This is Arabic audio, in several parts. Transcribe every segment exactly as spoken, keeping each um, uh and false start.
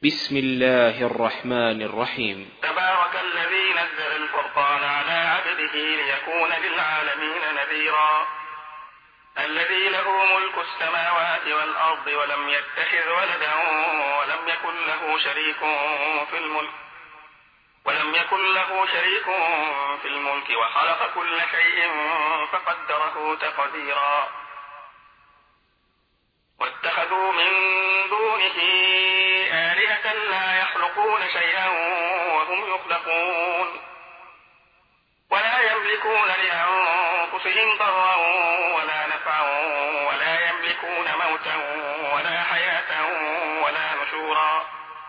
بسم الله الرحمن الرحيم. تبارك الذي نزل الفرقان على عبده ليكون للعالمين نذيرا. الذي له ملك السماوات والأرض ولم يتخذ ولدا ولم يكن له شريك في الملك ولم يكن له شريك في الملك وخلق كل شيء فقدره تقديرا. واتخذوا من دونه آلهة لا يخلقون شيئا وهم يخلقون ولا يملكون لأنفسهم ضرا ولا نفعا ولا يملكون موتا ولا حياة ولا نشورا.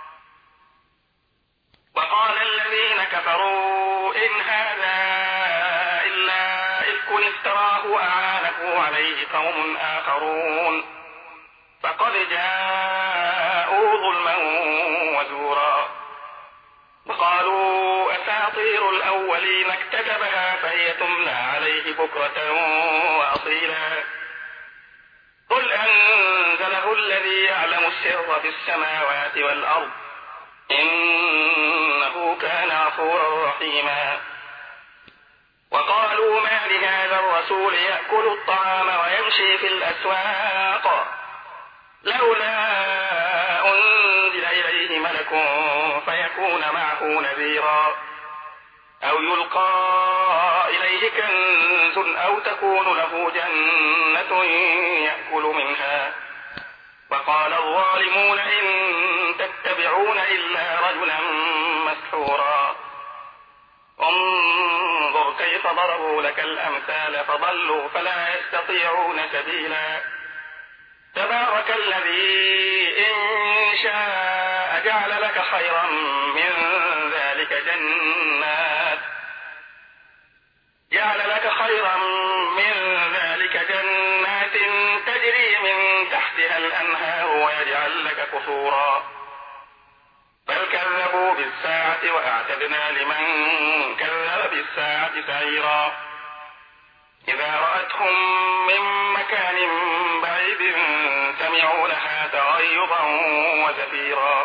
وقال الذين كفروا إن هذا إلا إفك افتراه أعانه عليه قوم آخرون فقد جاءوا ظلما وزورا. وقالوا أساطير الأولين اكتتبها فهي تملى عليه بكرة وأصيلا. قل أنزله الذي يعلم السر في السماوات والأرض إنه كان غفورا رحيما. وقالوا ما لهذا الرسول يأكل الطعام ويمشي في الأسواق لولا أنزل إليه ملك فيكون معه نذيرا أو يلقى إليه كنز أو تكون له جنة يأكل منها. وقال الظالمون إن تتبعون إلا رجلا مسحورا. انظر كيف ضربوا لك الأمثال فضلوا فلا يستطيعون سبيلا. تبارك الذي إن شاء جعل لك خيرا من ذلك جنات جعل لك خيرا من ذلك جنات تجري من تحتها الأنهار ويجعل لك قصورا. بل كذبوا بالساعة وأعتدنا لمن كذب بالساعة سعيرا. إذا رأتهم من مكان بعيد سمعوا لها تغيظا وزفيرا.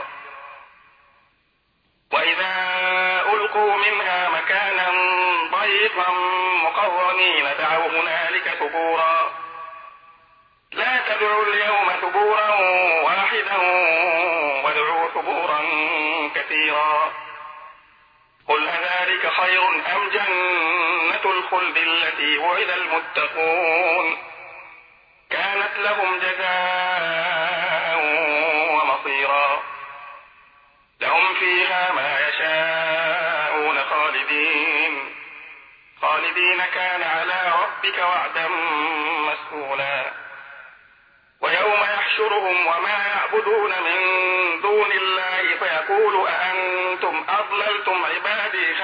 وإذا ألقوا منها مكانا ضيقا مقرنين دعوا هنالك ثبورا. لا تدعوا اليوم ثبورا واحدا وادعوا ثبورا كثيرا. قل أذلك خير أم جنة الخلد التي وعد المتقون كانت لهم جزاء ومصيرا. لهم فيها ما يشاءون خالدين خالدين كان على ربك وعدا مسئولا. ويوم يحشرهم وما يعبدون من دون الله فيقول أأنتم أضللتم عبادي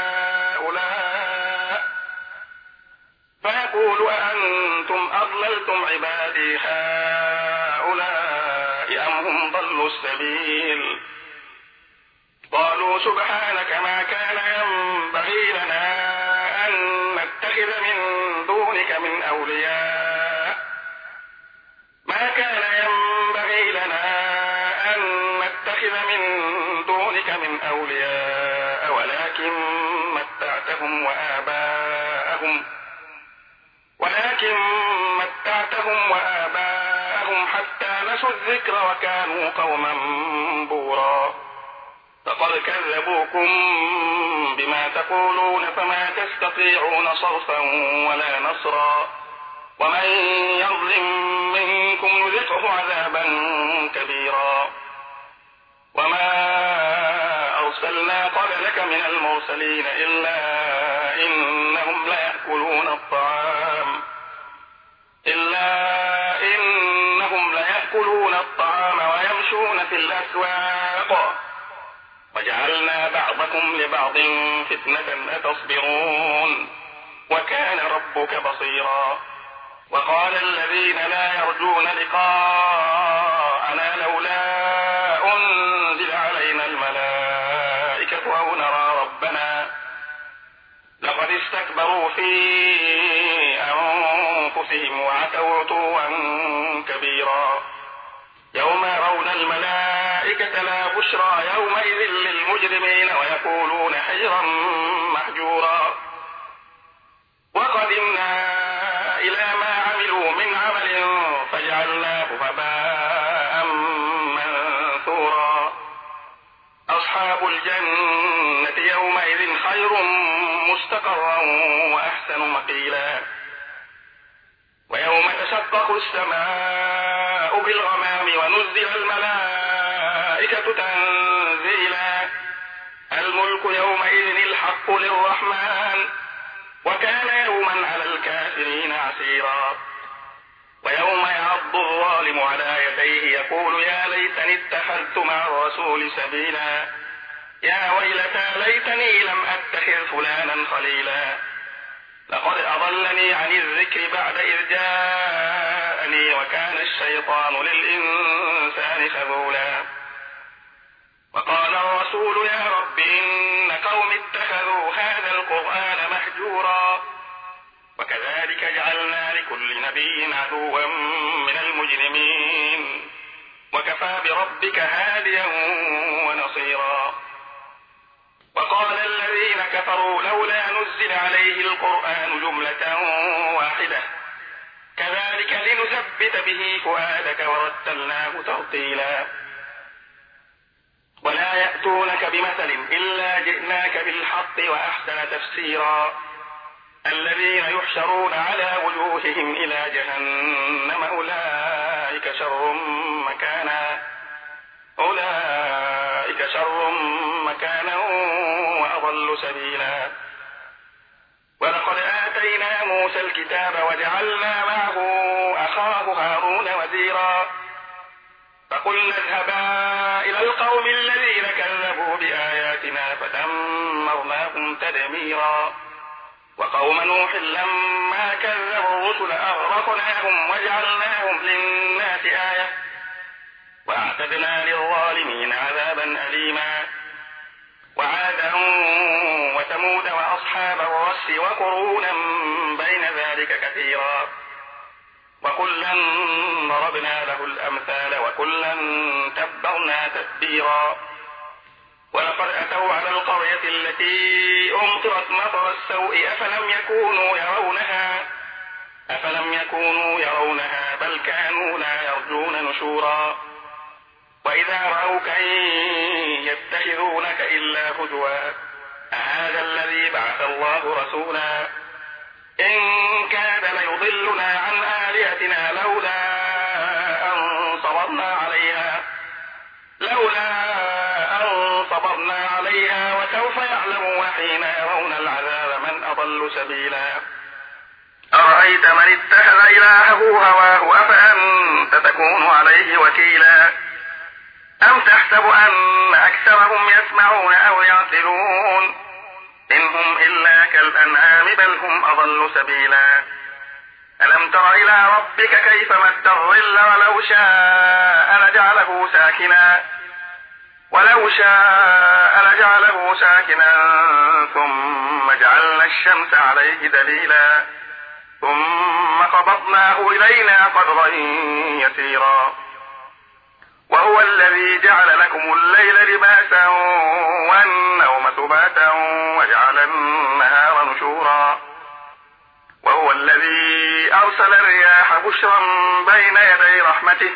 هؤلاء فيقول أأنتم أضللتم عبادي هؤلاء أم هم ضلوا السبيل. قالوا سبحانك ما كان ينبغي لنا أن نتخذ من دونك من أولياء ما كان ينبغي لنا أن نتخذ من دونك من أولياء ولكن متعتهم وآباءهم ولكن متعتهم وآباءهم حتى نسوا الذكر وكانوا قوما بورا. فقد كذبوكم بما تقولون فما تستطيعون صرفا ولا نصرا. ومن يظلم منكم نذقه عذابا كبيرا. وما أرسلنا قبلك من المرسلين إلا إنهم ليأكلون الطعام إلا إنهم ليأكلون الطعام ويمشون في الأسواق وجعلنا بعضكم لبعض فتنة أتصبرون وكان ربك بصيرا. وقال الذين لا يرجون لقاءنا لولا أنزل علينا الملائكة أو نرى ربنا لقد استكبروا في أنفسهم وعتوا عتوا كبيرا. يوم يرون الملائكة الملائكة لا بشرى يومئذ للمجرمين ويقولون حجرا محجورا وقدمنا إلى ما عملوا من عمل فجعلناه هباء منثورا أصحاب الجنة يومئذ خير مستقرا وأحسن مقيلا ويوم تشقق السماء بالغمام ونزل الملائكة تنزيلا الملك يومئذ الحق للرحمن وكان يوما على الكافرين عسيرا ويوم يعض الظالم على يديه يقول يا ليتني اتخذت مع الرسول سبيلا يا ويلتى ليتني لم أتخذ فلانا خليلا لقد أضلني عن الذكر بعد إذ جاءني وكان الشيطان للإنسان خذولا وقال الرسول يا رب إن قوم اتخذوا هذا القرآن مهجورا وكذلك جعلنا لكل نبي عدوا من المجرمين وكفى بربك هاديا ونصيرا وقال الذين كفروا لولا نزل عليه القرآن جملة واحدة كذلك لنثبت به فؤادك ورتلناه ترتيلا ولا يأتونك بمثل إلا جئناك بالحق وأحسن تفسيرا الذين يحشرون على وجوههم إلى جهنم أولئك شر مكانا أولئك شر مكانا وأضل سبيلا ولقد آتينا موسى الكتاب وجعلنا معه أخاه هارون وزيرا فقلنا اذهبا إلى القوم الذين كذبوا بآياتنا فدمرناهم تدميرا وقوم نوح لما كذبوا الرسل أغرقناهم وجعلناهم للناس آية وأعتدنا للظالمين عذابا أليما وعادا وثمود وأصحاب الرس وقرونا بين ذلك كثيرا وكلا ضربنا له الأمثال وكلا تبرنا تتبيرا ولقد أتوا على القرية التي أمطرت مطر السوء أفلم يكونوا يرونها أفلم يكونوا يرونها بل كانوا لا يرجون نشورا وإذا رأوك إن يتخذونك إلا هزوا أهذا الذي بعث الله رسولا إن كاد ليضلنا عن آلهتنا لولا أن صبرنا عليها لولا أن صبرنا عليها وسوف يعلمون حين يرون العذاب من أضل سبيلا أرأيت من اتخذ إلهه هواه أفأنت تكون عليه وكيلا أم تحسب أن أكثرهم يسمعون أو يعقلون إن هم إلا كالأنعام بل هم أضل سبيلا ألم تر إلى ربك كيف مد الظل ولو شاء لجعله ساكنا ولو شاء لجعله ساكنا ثم جعلنا الشمس عليه دليلا ثم قبضناه إلينا قبضا يسيرا وهو الذي جعل لكم الليل لباسا والنوم سباتا وجعل النهار نشورا وهو الذي أرسل الرياح بشرا بين يدي رحمته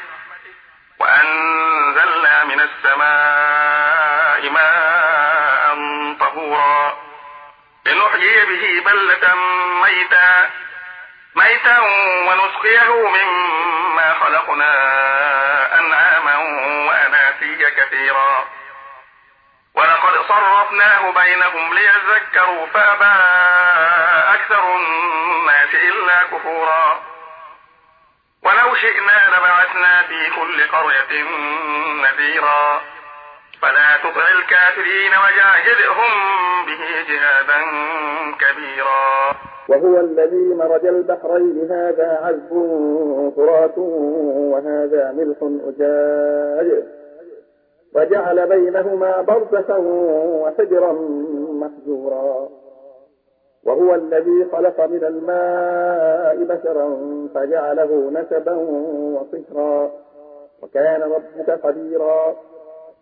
وأنزلنا من السماء ماء طهورا لنحيي به بلدة ميتا ميتا ونسقيه مما خلقنا أنعاما وأناسيا كثيرا ولقد صرفناه بينهم ليذكروا فأبى أكثر الناس إلا كفورا ولو شئنا لبعثنا في كل قرية نذيرا فلا تطع الكافرين وجاهدهم به جهادا كبيرا وهو الذي مرج البحرين هذا عذب فرات وهذا ملح أجاج وجعل بينهما برزخا وحجرا محجورا وهو الذي خلق من الماء بشرا فجعله نسبا وصهرا وكان ربك قديرا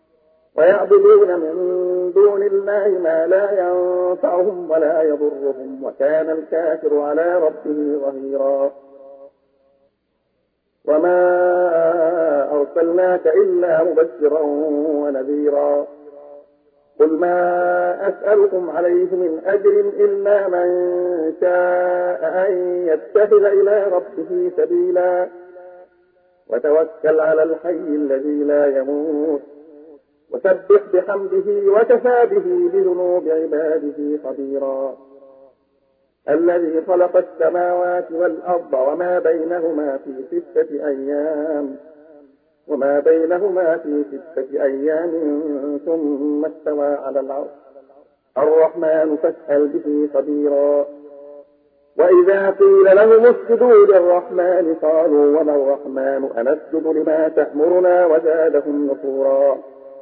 ويعبدون من دون الله ما لا ينفعهم ولا يضرهم وكان الكافر على ربه ظهيرا. وما أرسلناك إلا مبشرا ونذيرا. قل ما أسألكم عليه من أجر إلا من شاء أن يتخذ إلى ربه سبيلا وتوكل على الحي الذي لا يموت وسبح بحمده وكفى به بذنوب عباده خبيرا. الذي خلق السماوات والأرض وما بينهما في ستة أيام وما بينهما في ستة أيام ثم استوى على العرش الرحمن فاسأل به خبيرا. وإذا قيل لهم اسجدوا للرحمن قالوا وما الرحمن أنسجد لما تأمرنا وزادهم نفورا.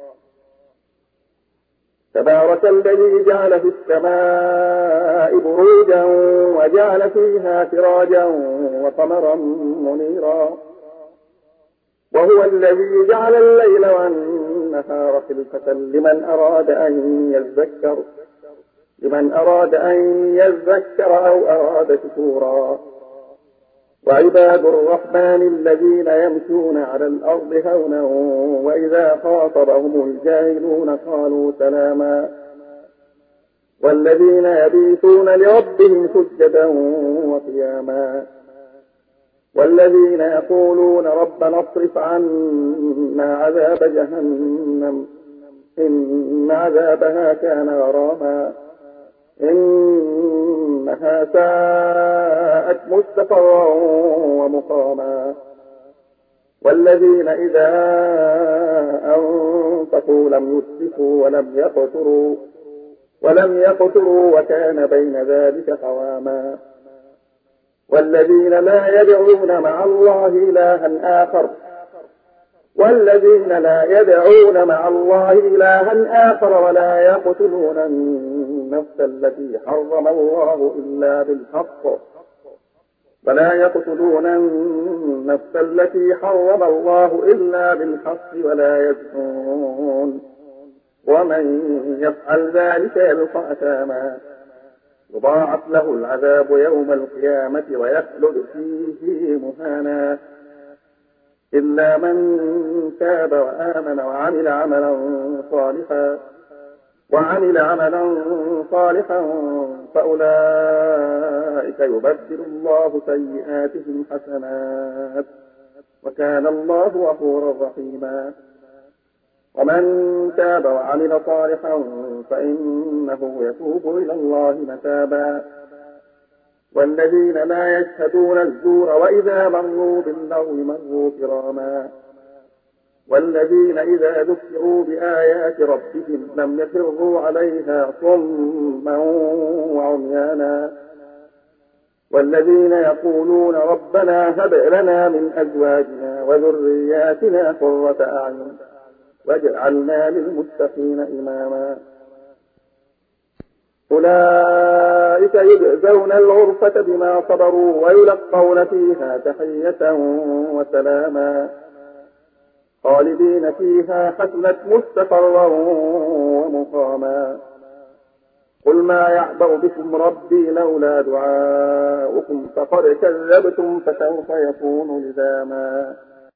تبارك الذي جعل في السماء بروجا وجعل فيها سراجا وقمرا منيرا. وهو الذي جعل الليل والنهار خلفة لمن أراد أن يذكر لمن أراد أن يذكر أو أراد شكورا. وعباد الرحمن الذين يمشون على الأرض هونا وإذا خاطبهم الجاهلون قالوا سلاما. والذين يبيتون لربهم سجدا وقياما. والذين يقولون ربنا اصرف عنا عذاب جهنم إن عذابها كان غراما إنها ساءت مستقرا ومقاما. والذين إذا أنفقوا لم يسرفوا ولم يقتروا ولم يقتروا وكان بين ذلك قواما. والذين لا يدعون مع الله إلها آخر والذين لا يدعون مع الله إلها آخر ولا يقتلون النفس التي حرم الله إلا بالحق ولا يقتلون النفس التي حرم الله إلا بالحق ولا يزنون ومن يفعل ذلك يلقى أثاما يضاعف له العذاب يوم القيامة ويخلد فيه مهانا إلا من تاب وآمن وعمل عملا صالحا وعمل عملا صالحا فأولئك يبدل الله سيئاتهم حسنات وكان الله غفورا رحيما. ومن تاب وعمل صالحا فإنه يتوب إلى الله متابا. والذين لا يشهدون الزور وإذا مروا باللغو مروا كراما. والذين إذا ذكروا بآيات ربهم لم يخروا عليها صما وعميانا. والذين يقولون ربنا هب لنا من أزواجنا وذرياتنا قرة أعين واجعلنا للمتقين إماما. أولئك يجزون الغرفة بما صبروا ويلقون فيها تحية وسلاما خالدين فيها حسنت مستقرا ومقاما. قل ما يعبأ بكم ربي لولا دعاؤكم فقد كذبتم فسوف يكون لزاما.